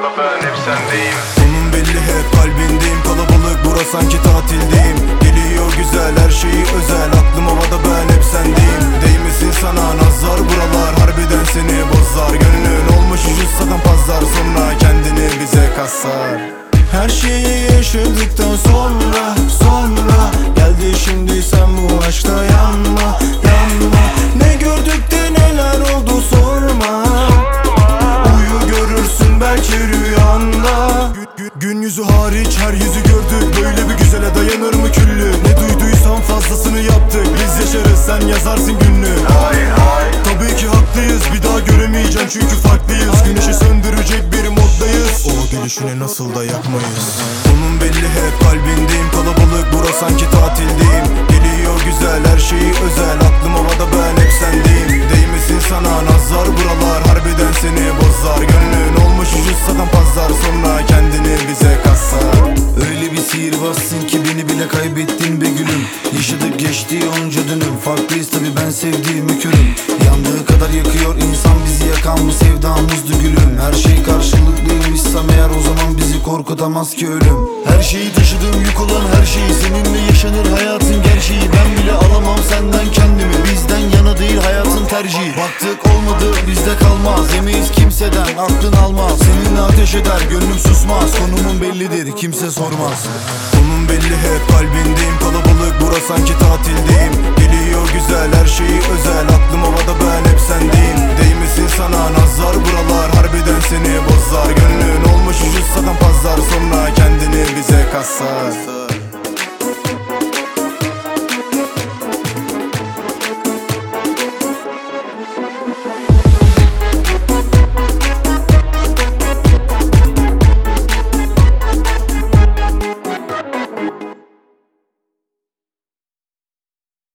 havada ben hep sendeyim. Konum belli hep kalbindeyim, kalabalık bura sanki tatildeyim. Geliyor güzel her şeyi özel, aklım havada ben hep sendeyim. Değmesin sana nazar buralar, harbiden seni bozar. Gönlün olmuş ucuz satan pazar, sonra kendini bize kasar. Her şeyi yaşadıktan sonra geldi şimdi sen bu aşkta yanma. Ne gördük de neler oldu sorma. Uyu görürsün belki rüyanda. Gün yüzü hariç her yüzü gördük, böyle bir güzele dayanır mı küllü? Ne duyduysan fazlasını yaptık, biz yaşarız sen yazarsın günlüğü. Tabii ki haklıyız, bir daha göremeyeceğim çünkü farklıyız. Güneşi söndürecek bir moddayız, o gülüşüne nasıl da yakmayız. Konum belli hep kalbindeyim, kalabalık bura sanki tatildeyim. Geliyor güzel her şeyi özel, aklım havada ben hep sendeyim. Değmesin sana nazar buralar, harbiden seni bozar. Gönlün olmuş ucuz satan pazar, sonra kendini bize kasar. Öyle bir sihirbazsın ki beni bile kaybettin be gülüm. Yaşadık geçti onca dönüm, farklıyız tabi ben sevdiğimi körüm. Yandığı kadar yakıyor insan bizi, yakan bu sevdamızdı gülüm. Her şey karşılıklıymışsam eğer, o zaman bizi korkutamaz ki ölüm. Her şeyi taşıdığım yük olan her şeyi, seninle yaşanır hayatın gerçeği. Ben bile alamam senden kendimi, bizden yana değil hayatın tercihi. Baktık olmadı bizde kalmaz, yemeyiz kimseden aklın almaz. Seninle ateş eder gönlüm susmaz, konumun bellidir kimse sormaz. Konum belli hep kalbindeyim, kalabalık bura sanki tatildeyim. Geliyor güzel her şeyi özel, aklım havada ben hep sendeyim. Değmesin sana nazar buralar, harbiden seni bozar. Gönlün